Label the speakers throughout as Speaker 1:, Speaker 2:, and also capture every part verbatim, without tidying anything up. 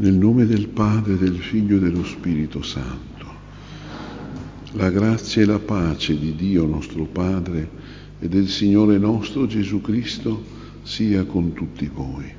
Speaker 1: Nel nome del Padre, del Figlio e dello Spirito Santo. La grazia e la pace di Dio nostro Padre e del Signore nostro Gesù Cristo sia con tutti voi.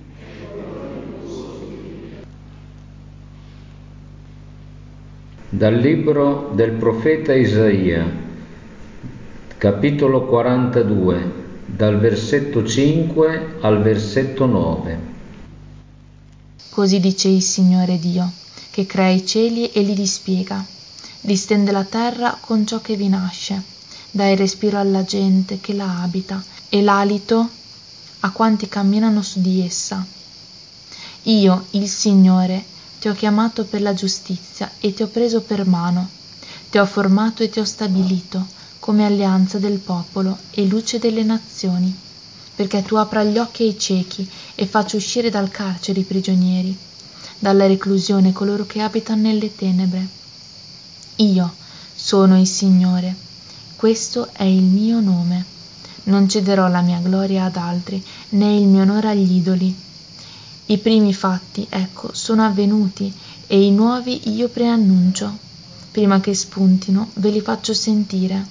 Speaker 2: Dal libro del profeta Isaia, capitolo quarantadue, dal versetto cinque al versetto nove.
Speaker 3: Così dice il Signore Dio, che crea i cieli e li dispiega, distende la terra con ciò che vi nasce, dà il respiro alla gente che la abita e l'alito a quanti camminano su di essa. Io, il Signore, ti ho chiamato per la giustizia e ti ho preso per mano, ti ho formato e ti ho stabilito come alleanza del popolo e luce delle nazioni, perché tu apra gli occhi ai ciechi e faccia uscire dal carcere i prigionieri, dalla reclusione coloro che abitano nelle tenebre. Io sono il Signore, questo è il mio nome. Non cederò la mia gloria ad altri, né il mio onore agli idoli. I primi fatti, ecco, sono avvenuti, e i nuovi io preannuncio. Prima che spuntino, ve li faccio sentire.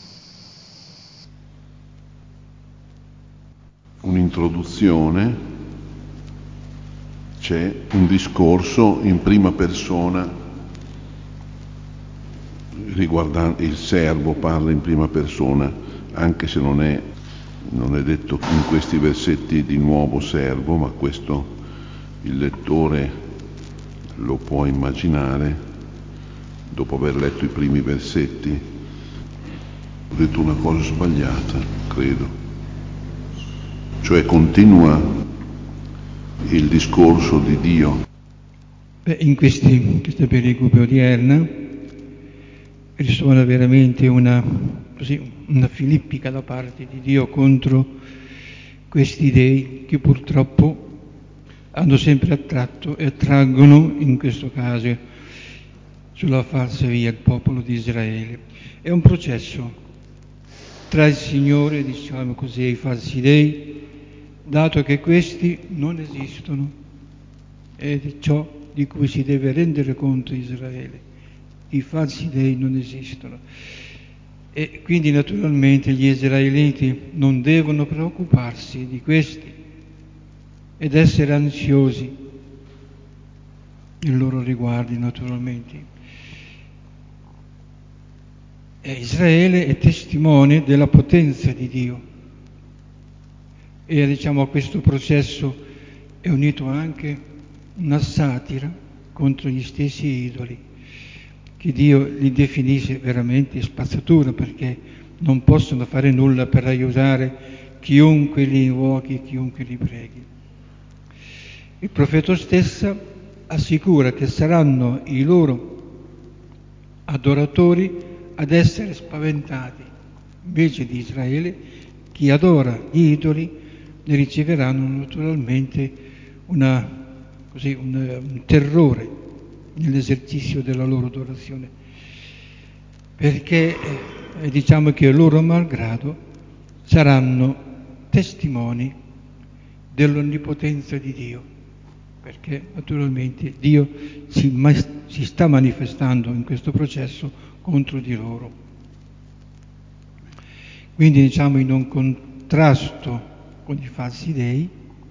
Speaker 1: Un'introduzione, c'è un discorso in prima persona riguardante il servo, parla in prima persona, anche se non è, non è detto in questi versetti di nuovo servo, ma questo il lettore lo può immaginare dopo aver letto i primi versetti. Ho detto una cosa sbagliata, credo. Cioè continua il discorso di Dio.
Speaker 4: Beh, in questi, questa pericope odierna risuona veramente una, così, una filippica da parte di Dio contro questi dei che purtroppo hanno sempre attratto e attraggono, in questo caso, sulla falsa via il popolo di Israele. È un processo tra il Signore, diciamo così, e i falsi dei, dato che questi non esistono, ed è ciò di cui si deve rendere conto Israele. I falsi dei non esistono. E quindi naturalmente gli israeliti non devono preoccuparsi di questi ed essere ansiosi nei loro riguardi, naturalmente. E Israele è testimone della potenza di Dio e diciamo a questo processo è unito anche una satira contro gli stessi idoli, che Dio li definisce veramente spazzatura, perché non possono fare nulla per aiutare chiunque li invochi, chiunque li preghi. Il profeta stesso assicura che saranno i loro adoratori ad essere spaventati. Invece di Israele, chi adora gli idoli ne riceveranno naturalmente una, così, un, un terrore nell'esercizio della loro adorazione, perché eh, diciamo che loro malgrado saranno testimoni dell'onnipotenza di Dio, perché naturalmente Dio si, ma- si sta manifestando in questo processo contro di loro. Quindi diciamo in un contrasto con i falsi dei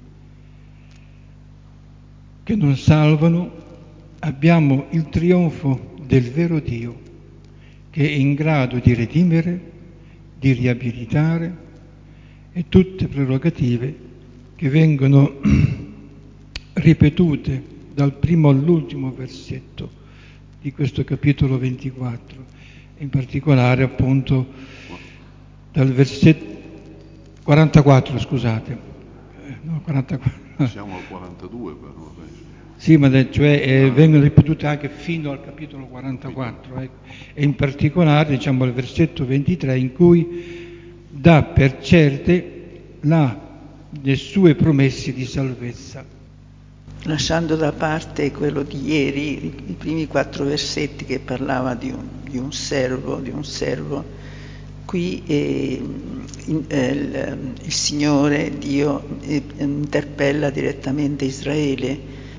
Speaker 4: che non salvano, abbiamo il trionfo del vero Dio, che è in grado di redimere, di riabilitare, e tutte prerogative che vengono ripetute dal primo all'ultimo versetto di questo capitolo ventiquattro, in particolare appunto dal versetto quarantaquattro, scusate. Eh, no, quarantaquattro.
Speaker 1: Siamo al quarantadue però, penso.
Speaker 4: Sì, ma de, cioè eh, ah. vengono ripetute anche fino al capitolo quarantaquattro, ecco. E in particolare diciamo al versetto ventitré, in cui dà per certe la, le sue promesse di salvezza.
Speaker 5: Lasciando da parte quello di ieri, i primi quattro versetti che parlava di un, di un servo, di un servo, qui eh, in, eh, il, il Signore, Dio, eh, interpella direttamente Israele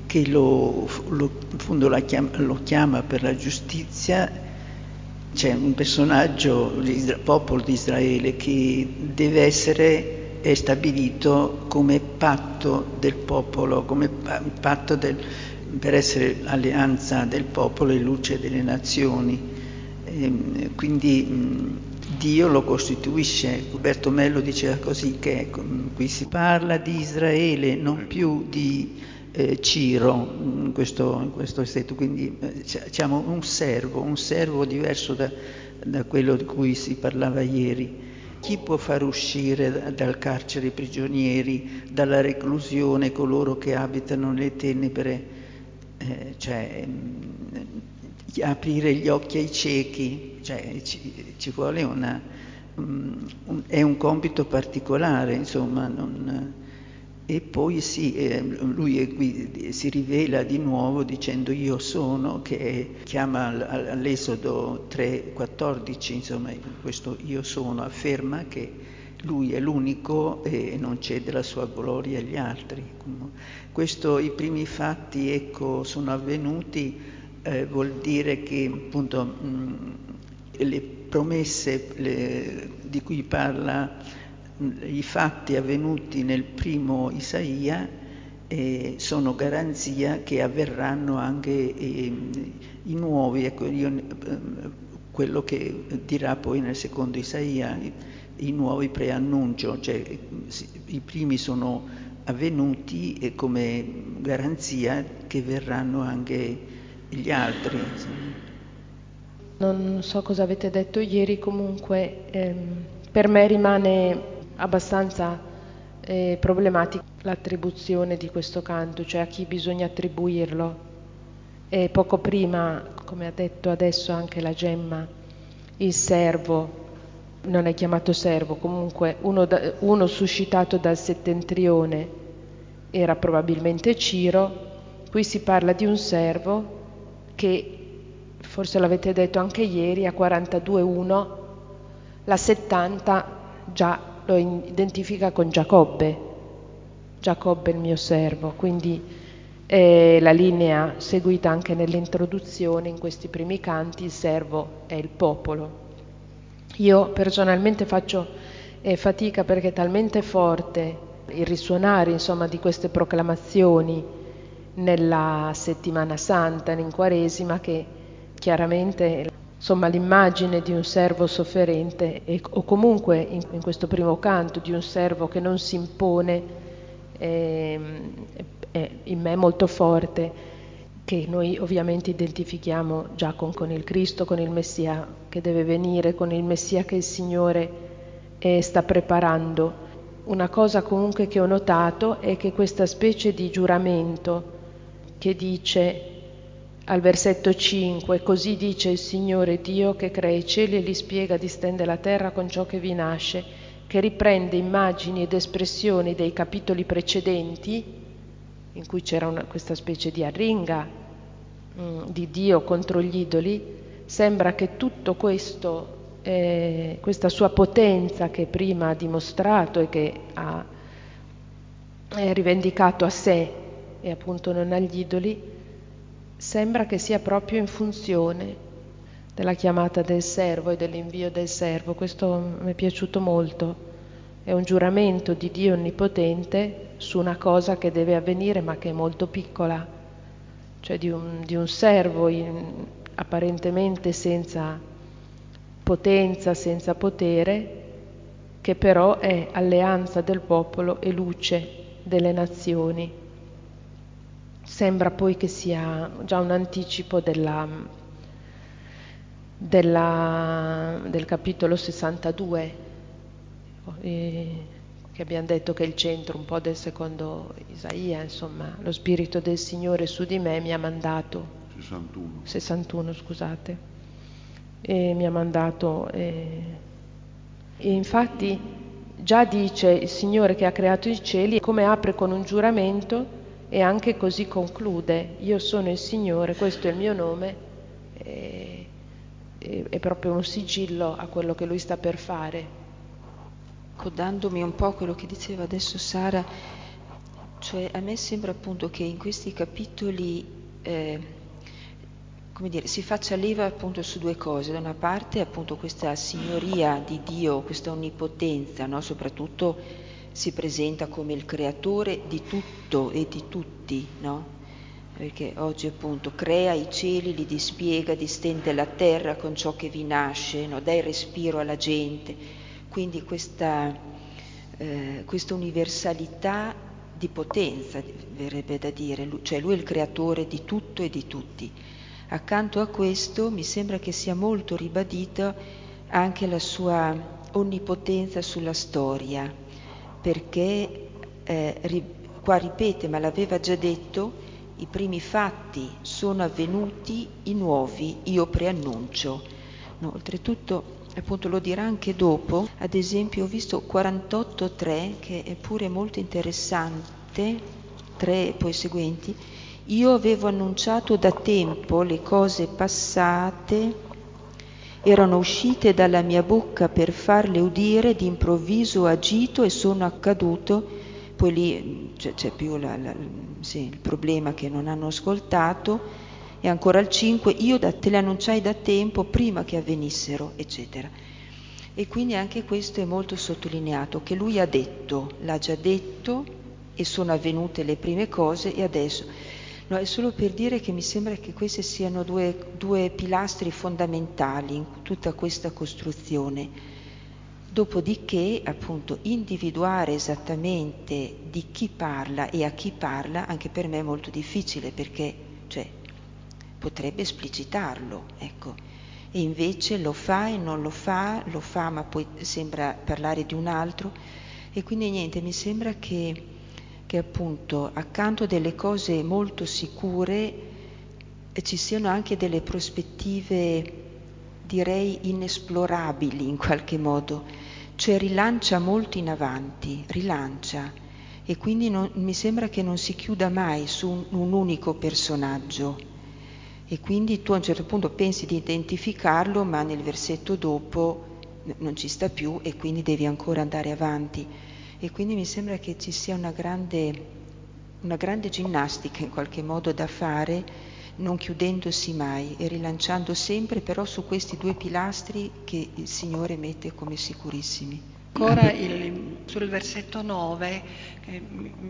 Speaker 5: che lo, lo, in fondo la chiama, lo chiama per la giustizia. C'è un personaggio, il popolo di Israele, che deve essere è stabilito come patto del popolo, come patto del, per essere alleanza del popolo e luce delle nazioni. E quindi mh, Dio lo costituisce. Roberto Mello diceva così, che qui si parla di Israele, non più di eh, Ciro, in questo, in questo stato. Quindi eh, diciamo un servo, un servo diverso da, da quello di cui si parlava ieri. Chi può far uscire dal carcere i prigionieri, dalla reclusione coloro che abitano nelle tenebre, eh, cioè mh, aprire gli occhi ai ciechi, cioè ci, ci vuole una, um, un, è un compito particolare, insomma. Non, e poi sì, eh, lui è qui, si rivela di nuovo dicendo io sono, che chiama all'Esodo tre quattordici, insomma, questo io sono afferma che lui è l'unico e non cede la sua gloria agli altri. Questo, i primi fatti, ecco, sono avvenuti, eh, vuol dire che appunto mh, le promesse le, di cui parla, i fatti avvenuti nel primo Isaia eh, sono garanzia che avverranno anche eh, i nuovi, ecco, io, eh, quello che dirà poi nel secondo Isaia, i, i nuovi preannuncio, cioè i primi sono avvenuti e come garanzia che verranno anche gli altri.
Speaker 6: Non so cosa avete detto ieri, comunque ehm, per me rimane abbastanza eh, problematica l'attribuzione di questo canto, cioè a chi bisogna attribuirlo. E poco prima, come ha detto adesso anche la Gemma, il servo, non è chiamato servo, comunque uno, da, uno suscitato dal settentrione era probabilmente Ciro. Qui si parla di un servo che, forse l'avete detto anche ieri, a quarantadue uno, la settanta già lo identifica con Giacobbe, Giacobbe il mio servo, quindi è la linea seguita anche nell'introduzione, in questi primi canti, il servo è il popolo. Io personalmente faccio eh, fatica perché è talmente forte il risuonare, insomma, di queste proclamazioni nella settimana santa, in Quaresima, che chiaramente, insomma, l'immagine di un servo sofferente e, o comunque in, in questo primo canto di un servo che non si impone eh, è in me molto forte, che noi ovviamente identifichiamo già con, con il Cristo, con il Messia che deve venire, con il Messia che il Signore eh, sta preparando. Una cosa comunque che ho notato è che questa specie di giuramento che dice al versetto cinque, così dice il Signore Dio che crea i cieli e li spiega, distende la terra con ciò che vi nasce, che riprende immagini ed espressioni dei capitoli precedenti, in cui c'era una, questa specie di arringa mh, di Dio contro gli idoli. Sembra che tutto questo, eh, questa sua potenza che prima ha dimostrato e che ha eh, rivendicato a sé e appunto non agli idoli, sembra che sia proprio in funzione della chiamata del servo e dell'invio del servo. Questo mi è piaciuto molto. È un giuramento di Dio onnipotente su una cosa che deve avvenire ma che è molto piccola, cioè di un, di un servo in, apparentemente senza potenza, senza potere, che però è alleanza del popolo e luce delle nazioni. Sembra poi che sia già un anticipo della, della, del capitolo sessantadue, eh, che abbiamo detto che è il centro un po' del secondo Isaia, insomma, lo Spirito del Signore su di me mi ha mandato,
Speaker 1: sessantuno,
Speaker 6: sessantuno scusate, e mi ha mandato, eh, e infatti già dice il Signore che ha creato i cieli, come apre con un giuramento, e anche così conclude: io sono il Signore, questo è il mio nome, e, e, è proprio un sigillo a quello che Lui sta per fare.
Speaker 7: Codandomi un po' a quello che diceva adesso Sara, Cioè a me sembra appunto che in questi capitoli eh, come dire, si faccia leva appunto su due cose. Da una parte appunto questa signoria di Dio, questa onnipotenza, no? Soprattutto si presenta come il creatore di tutto e di tutti, no? Perché oggi appunto crea i cieli, li dispiega, distende la terra con ciò che vi nasce, no? Dà il respiro alla gente. Quindi questa, eh, questa universalità di potenza, verrebbe da dire, cioè lui è il creatore di tutto e di tutti. Accanto a questo mi sembra che sia molto ribadita anche la sua onnipotenza sulla storia, perché eh, ri, qua ripete, ma l'aveva già detto, i primi fatti sono avvenuti, i nuovi io preannuncio. No, oltretutto, appunto lo dirà anche dopo, ad esempio ho visto quarantotto tre, che è pure molto interessante, tre e poi seguenti. Io avevo annunciato da tempo le cose passate, erano uscite dalla mia bocca per farle udire, d'improvviso ho agito e sono accaduto. Poi lì c'è, c'è più la, la, sì, il problema che non hanno ascoltato. E ancora il cinque, io da, te le annunciai da tempo prima che avvenissero, eccetera. E quindi anche questo è molto sottolineato, che lui ha detto, l'ha già detto e sono avvenute le prime cose e adesso... No, è solo per dire che mi sembra che questi siano due, due pilastri fondamentali in tutta questa costruzione. Dopodiché, appunto, individuare esattamente di chi parla e a chi parla, anche per me è molto difficile, perché cioè, potrebbe esplicitarlo, ecco. E invece lo fa e non lo fa, lo fa ma poi sembra parlare di un altro. E quindi niente, mi sembra che... che appunto accanto delle cose molto sicure eh, ci siano anche delle prospettive, direi, inesplorabili in qualche modo, cioè rilancia molto in avanti, rilancia, e quindi non, mi sembra che non si chiuda mai su un, un unico personaggio, e quindi tu a un certo punto pensi di identificarlo, ma nel versetto dopo non ci sta più e quindi devi ancora andare avanti. E quindi mi sembra che ci sia una grande, una grande ginnastica in qualche modo da fare, non chiudendosi mai e rilanciando sempre, però su questi due pilastri che il Signore mette come sicurissimi.
Speaker 8: Ancora il, sul versetto nove, che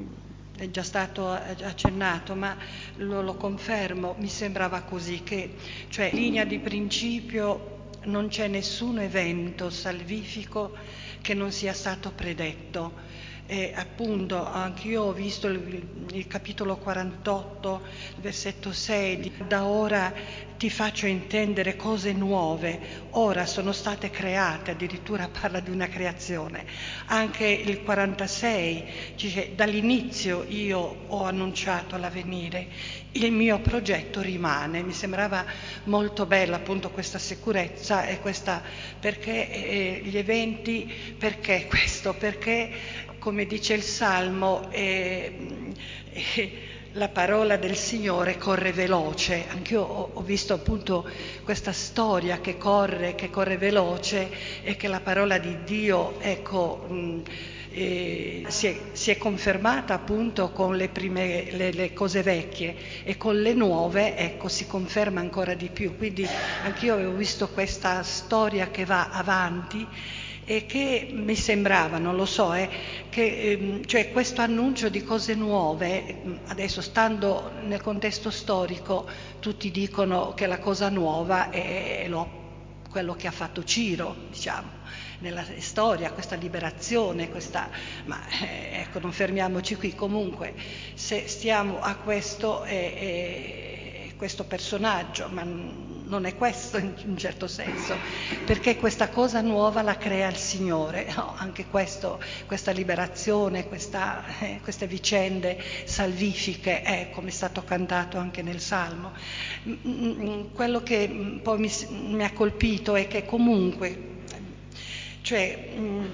Speaker 8: è già stato accennato, ma lo, lo confermo, mi sembrava così, che cioè linea di principio non c'è nessun evento salvifico che non sia stato predetto. E appunto anch'io ho visto il, il capitolo quarantotto, versetto sei, da ora ti faccio intendere cose nuove, ora sono state create, addirittura parla di una creazione. Anche il quarantasei dice, dall'inizio io ho annunciato l'avvenire, il mio progetto rimane. Mi sembrava molto bella appunto questa sicurezza e questa, perché eh, gli eventi, perché questo? Perché come dice il Salmo, eh, eh, la parola del Signore corre veloce. Anch'io ho, ho visto appunto questa storia che corre, che corre veloce, e che la parola di Dio, ecco, mh, eh, si, è, si è confermata appunto con le prime le, le cose vecchie, e con le nuove, ecco, si conferma ancora di più. Quindi anch'io avevo visto questa storia che va avanti, e che mi sembrava, non lo so, eh, che ehm, cioè questo annuncio di cose nuove, adesso stando nel contesto storico, tutti dicono che la cosa nuova è lo, quello che ha fatto Ciro, diciamo, nella storia, questa liberazione, questa, ma eh, ecco, non fermiamoci qui. Comunque, se stiamo a questo, eh, eh, questo personaggio, ma non è questo in un certo senso, perché questa cosa nuova la crea il Signore, no? Anche questo, questa liberazione, questa, eh, queste vicende salvifiche, eh, come è stato cantato anche nel Salmo. Quello che poi mi, mi ha colpito è che comunque, cioè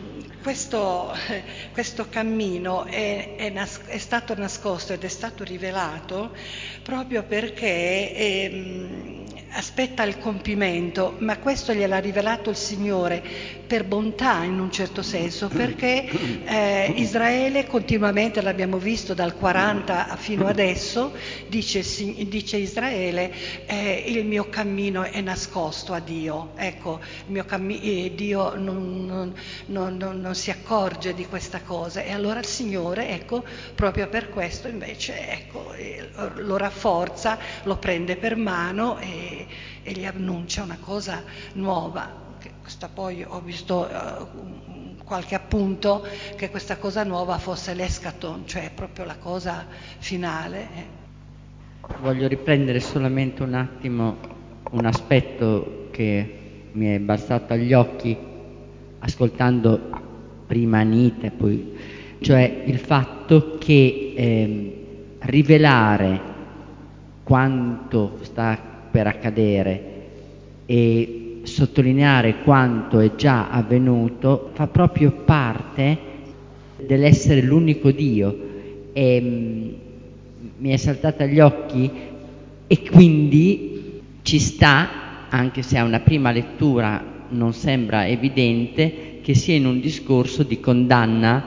Speaker 8: questo, questo cammino è, è, nas- è stato nascosto ed è stato rivelato proprio perché è, aspetta il compimento, ma questo gliel'ha rivelato il Signore per bontà in un certo senso, perché eh, Israele continuamente, l'abbiamo visto dal quaranta fino adesso, dice, dice Israele, eh, il mio cammino è nascosto a Dio, ecco, il mio cammi- eh, Dio non, non, non, non, non si accorge di questa cosa, e allora il Signore, ecco, proprio per questo invece, ecco, eh, lo rafforza, lo prende per mano e, e gli annuncia una cosa nuova. Che questa poi ho visto uh, qualche appunto che questa cosa nuova fosse l'eschaton, cioè proprio la cosa finale. Eh.
Speaker 9: Voglio riprendere solamente un attimo un aspetto che mi è balzato agli occhi ascoltando prima Anita e poi, cioè il fatto che eh, rivelare quanto sta per accadere e sottolineare quanto è già avvenuto fa proprio parte dell'essere l'unico Dio, e mh, mi è saltata agli occhi, e quindi ci sta, anche se a una prima lettura non sembra evidente, che sia in un discorso di condanna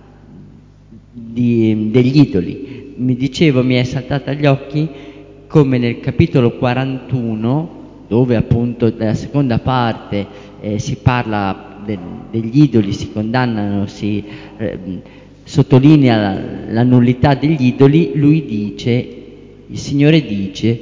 Speaker 9: di, degli idoli. Mi dicevo, mi è saltata agli occhi come nel capitolo quarantuno, dove appunto nella seconda parte eh, si parla de, degli idoli, si condannano, si eh, sottolinea la, la nullità degli idoli. Lui dice, il Signore dice,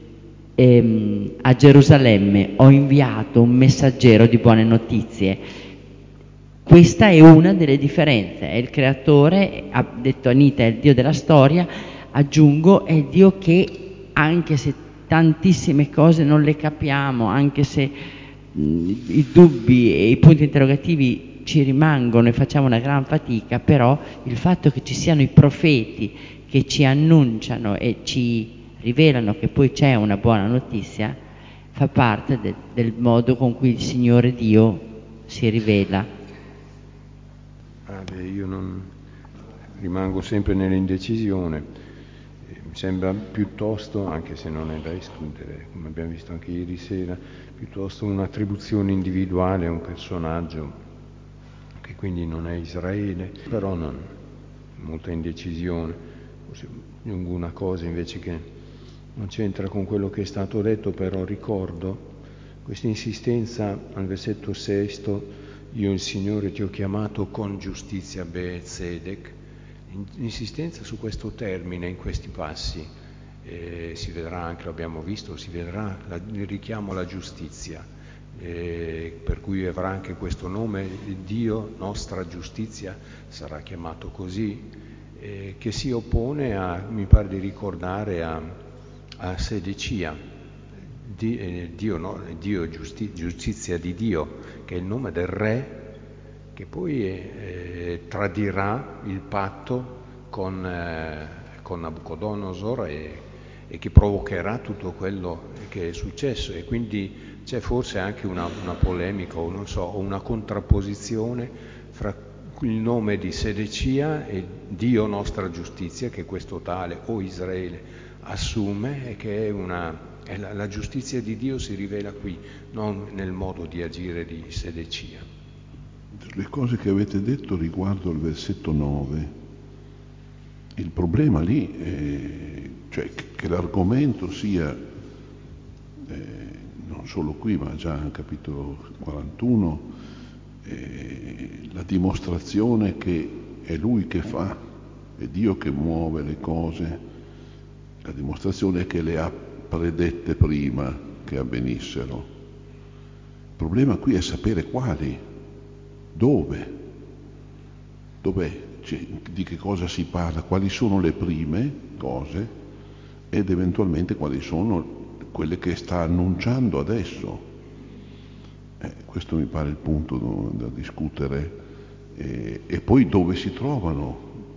Speaker 9: ehm, a Gerusalemme ho inviato un messaggero di buone notizie. Questa è una delle differenze, è il creatore, ha detto Anita, è il Dio della storia, aggiungo, è il Dio che, anche se tantissime cose non le capiamo, anche se mh, i dubbi e i punti interrogativi ci rimangono e facciamo una gran fatica, però il fatto che ci siano i profeti che ci annunciano e ci rivelano che poi c'è una buona notizia fa parte de, del modo con cui il Signore Dio si rivela.
Speaker 10: Ah, beh, io non rimango sempre nell'indecisione. Mi sembra piuttosto, anche se non è da escludere, come abbiamo visto anche ieri sera, piuttosto un'attribuzione individuale a un personaggio che quindi non è Israele, però non, molta indecisione. Forse aggiungo una cosa invece che non c'entra con quello che è stato detto, però ricordo questa insistenza al versetto sesto: io il Signore ti ho chiamato con giustizia, Be'ezedek. Insistenza su questo termine in questi passi, eh, si vedrà anche, l'abbiamo visto, si vedrà la, il richiamo alla giustizia, eh, per cui avrà anche questo nome, Dio, nostra giustizia, sarà chiamato così, eh, che si oppone a, mi pare di ricordare, a, a Sedecia, di, eh, Dio, no, Dio giusti, giustizia di Dio, che è il nome del re, che poi eh, tradirà il patto con, eh, con Nabucodonosor e, e che provocherà tutto quello che è successo, e quindi c'è forse anche una, una polemica o non so, una contrapposizione fra il nome di Sedecia e Dio nostra giustizia, che questo tale o Israele assume, e che è una, è la, la giustizia di Dio si rivela qui, non nel modo di agire di Sedecia.
Speaker 1: Le cose che avete detto riguardo al versetto nove, il problema lì è cioè che l'argomento sia eh, non solo qui ma già nel capitolo quarantuno, eh, la dimostrazione che è Lui che fa, è Dio che muove le cose, la dimostrazione che le ha predette prima che avvenissero. Il problema qui è sapere quali. Dove? Dov'è? Cioè, di che cosa si parla? Quali sono le prime cose ed eventualmente quali sono quelle che sta annunciando adesso? Eh, questo mi pare il punto da, da discutere. Eh, e poi dove si trovano?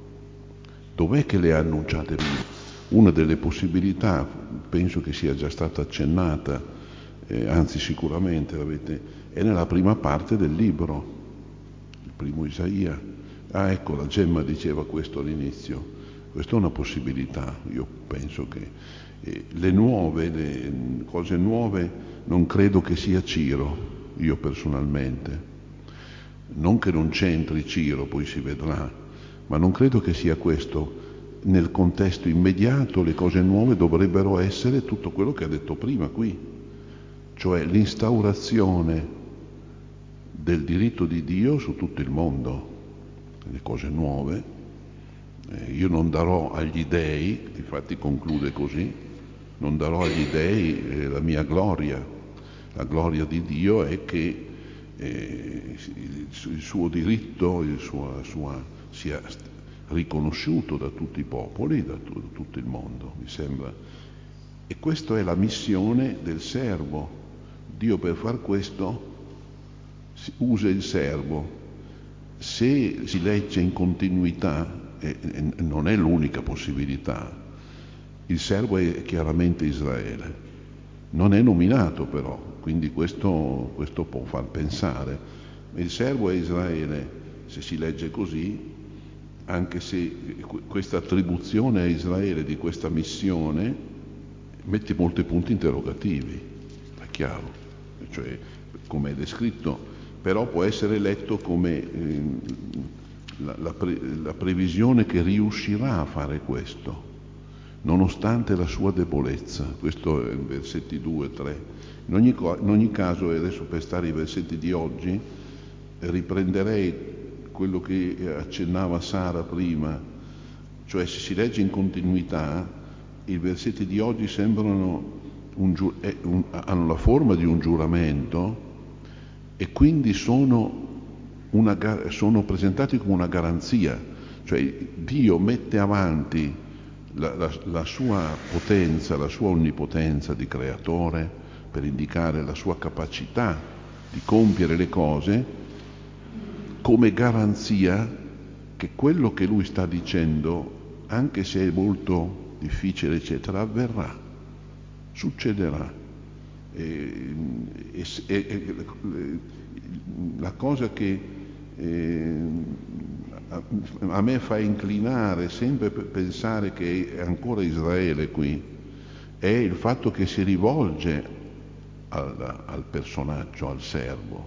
Speaker 1: Dov'è che le ha annunciate prima? Una delle possibilità, penso che sia già stata accennata, eh, anzi sicuramente l'avete, è nella prima parte del libro. Primo Isaia. Ah, ecco, la Gemma diceva questo all'inizio. Questa è una possibilità, io penso che E le nuove, le cose nuove, non credo che sia Ciro, io personalmente. Non che non c'entri Ciro, poi si vedrà, ma non credo che sia questo. Nel contesto immediato le cose nuove dovrebbero essere tutto quello che ha detto prima qui, cioè l'instaurazione del diritto di Dio su tutto il mondo, le cose nuove. Eh, io non darò agli dèi, infatti conclude così, non darò agli dèi eh, la mia gloria. La gloria di Dio è che eh, il, il suo diritto, il sua, sua, sia riconosciuto da tutti i popoli, da, tu, da tutto il mondo, mi sembra. E questa è la missione del servo. Dio per far questo usa il servo. Se si legge in continuità, eh, eh, non è l'unica possibilità. Il servo è chiaramente Israele. Non è nominato però, quindi questo, questo può far pensare. Il servo è Israele, se si legge così, anche se questa attribuzione a Israele di questa missione mette molti punti interrogativi, è chiaro, cioè come è descritto, però può essere letto come eh, la, la, pre, la previsione che riuscirà a fare questo, nonostante la sua debolezza. Questo è in versetti due e tre. In ogni, in ogni caso, e adesso per stare ai versetti di oggi, riprenderei quello che accennava Sara prima, cioè se si legge in continuità, i versetti di oggi sembrano un, un, hanno la forma di un giuramento e quindi sono, una, sono presentati come una garanzia, cioè Dio mette avanti la, la, la sua potenza, la sua onnipotenza di creatore per indicare la sua capacità di compiere le cose come garanzia che quello che lui sta dicendo, anche se è molto difficile, eccetera, avverrà, succederà. E, e, e, la cosa che eh, a, a me fa inclinare sempre per pensare che è ancora Israele qui, è il fatto che si rivolge al, al personaggio, al servo,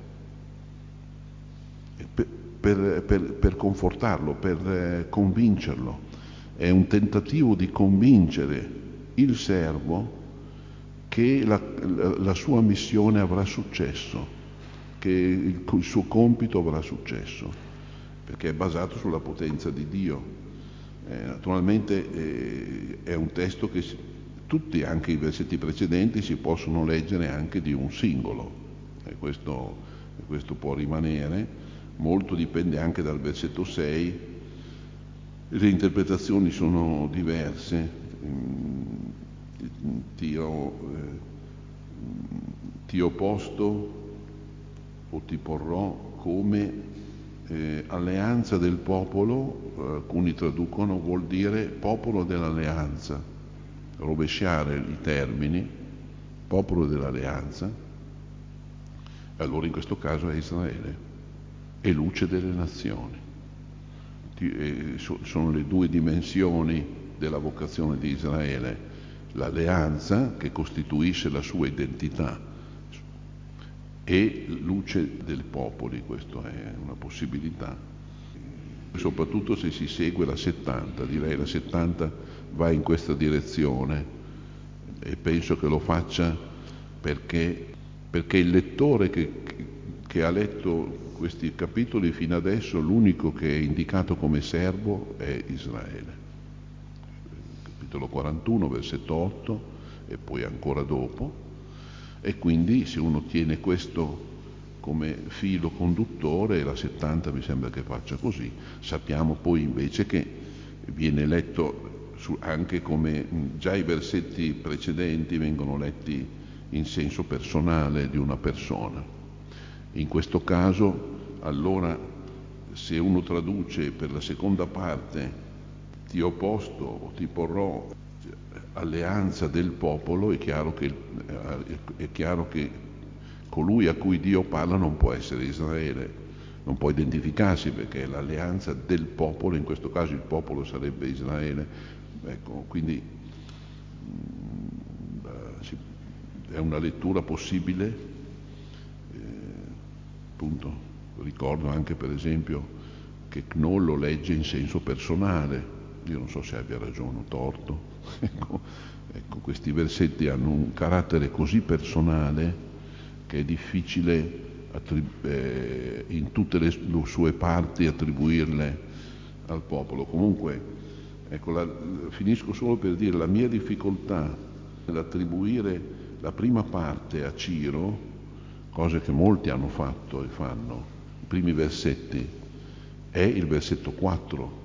Speaker 1: Per, per, per, per confortarlo, per eh, convincerlo. È un tentativo di convincere il servo che la, la, la sua missione avrà successo, che il, il suo compito avrà successo, perché è basato sulla potenza di Dio. Eh, naturalmente eh, è un testo che si, tutti, anche i versetti precedenti, si possono leggere anche di un singolo, e questo, questo può rimanere. Molto dipende anche dal versetto sei, le interpretazioni sono diverse. Ti ho, eh, ti ho posto o ti porrò come eh, alleanza del popolo, eh, alcuni traducono, vuol dire popolo dell'alleanza, rovesciare i termini, popolo dell'alleanza, allora in questo caso è Israele. E luce delle nazioni. Sono le due dimensioni della vocazione di Israele, l'alleanza che costituisce la sua identità e luce dei popoli, questa è una possibilità, soprattutto se si segue la settanta, direi la settanta va in questa direzione e penso che lo faccia perché, perché il lettore che, che ha letto questi capitoli fino adesso, l'unico che è indicato come servo è Israele. Capitolo quarantuno, versetto otto, e poi ancora dopo. E quindi se uno tiene questo come filo conduttore, la settanta mi sembra che faccia così. Sappiamo poi invece che viene letto su, anche come già i versetti precedenti vengono letti in senso personale di una persona. In questo caso, allora, se uno traduce per la seconda parte ti ho posto o ti porrò alleanza del popolo, è chiaro che, è chiaro che colui a cui Dio parla non può essere Israele, non può identificarsi perché è l'alleanza del popolo, in questo caso il popolo sarebbe Israele. Ecco, quindi è una lettura possibile, eh, appunto, ricordo anche per esempio che Knoll lo legge in senso personale, io non so se abbia ragione o torto, ecco, ecco, questi versetti hanno un carattere così personale che è difficile attrib- eh, in tutte le, le sue parti attribuirle al popolo. Comunque, ecco, la, finisco solo per dire la mia difficoltà nell'attribuire la prima parte a Ciro, cose che molti hanno fatto e fanno, i primi versetti, è il versetto quattro.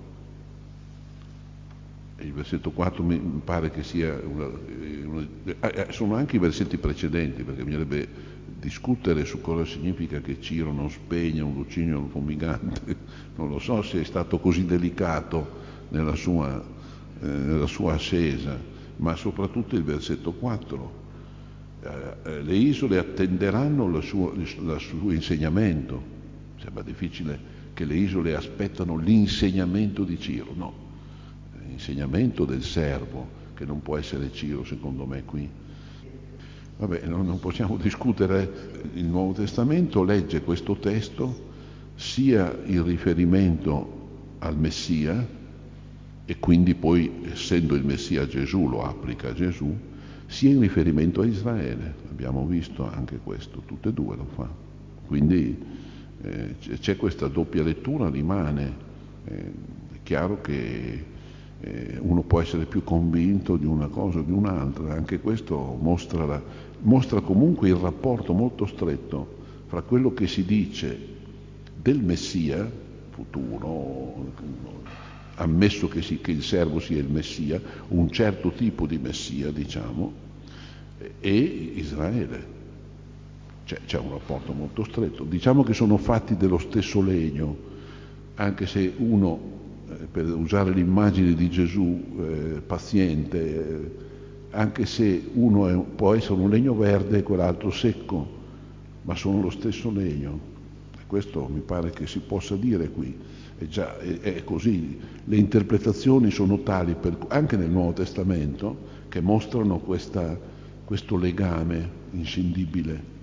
Speaker 1: Il versetto quattro mi pare che sia una, una, eh, sono anche i versetti precedenti, perché bisognerebbe discutere su cosa significa che Ciro non spegne un lucignolo fumigante. Non lo so se è stato così delicato nella sua, eh, nella sua ascesa, ma soprattutto il versetto quattro. Eh, le isole attenderanno il suo, il suo insegnamento. Sembra difficile che le isole aspettano l'insegnamento di Ciro, no. L'insegnamento del servo, che non può essere Ciro secondo me qui. Vabbè, non, non possiamo discutere. Il Nuovo Testamento legge questo testo sia in riferimento al Messia, e quindi poi, essendo il Messia Gesù, lo applica a Gesù, sia in riferimento a Israele. Abbiamo visto anche questo, tutte e due lo fa. Quindi eh, c'è questa doppia lettura, rimane. Eh, è chiaro che eh, uno può essere più convinto di una cosa o di un'altra, anche questo mostra, la, mostra comunque il rapporto molto stretto fra quello che si dice del Messia futuro, ammesso che, si, che il servo sia il Messia, un certo tipo di Messia, diciamo, e Israele. C'è, c'è un rapporto molto stretto. Diciamo che sono fatti dello stesso legno, anche se uno, per usare l'immagine di Gesù, eh, paziente, eh, anche se uno è, può essere un legno verde e quell'altro secco, ma sono lo stesso legno. E questo mi pare che si possa dire qui. È, già, è, è così. Le interpretazioni sono tali, per, anche nel Nuovo Testamento, che mostrano questa, questo legame inscindibile.